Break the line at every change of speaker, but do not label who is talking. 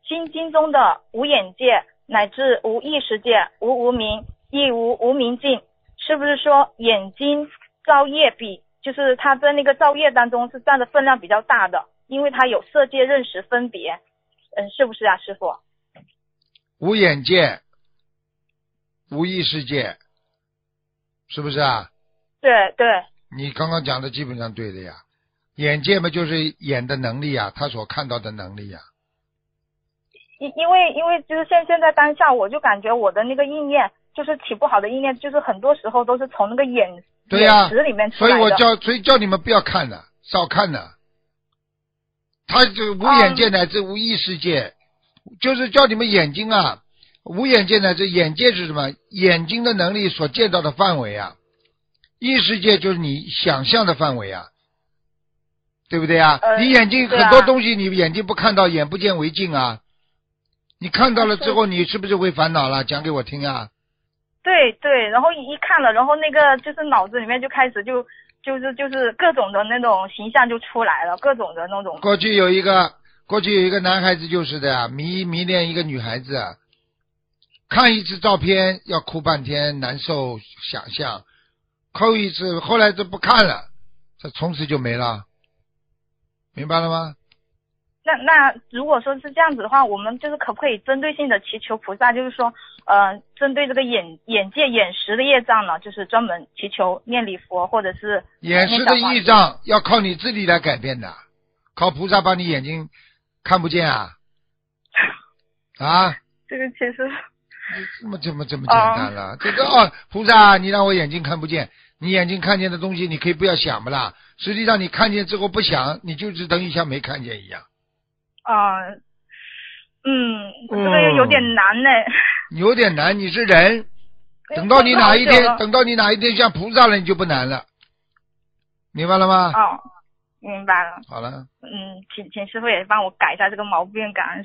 心经中的无眼界乃至无意识界，无无明，亦无无明尽，是不是说眼睛造业比就是它在那个造业当中是占的分量比较大的，因为它有色界认识分别，是不是啊，师父？
无眼界无意识界是不是啊？
对对。
你刚刚讲的基本上对的呀。眼界嘛就是眼的能力啊，他所看到的能力呀。
因为就是现在当下，我就感觉我的那个意念就是起不好的意念，就是很多时候都是从那个眼识里面出来的。
所以叫你们不要看的，少看的。他就无眼界乃至无意识界，就是叫你们眼睛啊，无眼界乃至眼界是什么？眼睛的能力所见到的范围啊，意识界就是你想象的范围啊，对不对啊？你眼睛很多东西，你眼睛不看到，眼不见为净啊。你看到了之后，你是不是会烦恼了？讲给我听啊。
对对，然后一看了，然后那个就是脑子里面就开始就是各种的那种形象就出来了，各种的那种。
过去有一个男孩子就是的呀，迷恋一个女孩子，看一次照片要哭半天，难受想象，哭一次，后来就不看了，他从此就没了，明白了吗？
那如果说是这样子的话，我们就是可不可以针对性的祈求菩萨，就是说针对这个眼界眼识的业障呢，就是专门祈求念礼佛或者是
眼识的业障要靠你自己来改变的，靠菩萨帮你眼睛看不见啊啊，
这个其实
这么简单了，这个菩萨你让我眼睛看不见，你眼睛看见的东西你可以不要想不啦，实际上你看见之后不想，你就是等于像没看见一样。
这个有点难呢。
有点难，你是人，等到你哪一天像菩萨了，你就不难了，明白了吗？
明白了。
好了。
请师父也帮我改一下这个毛病，感恩。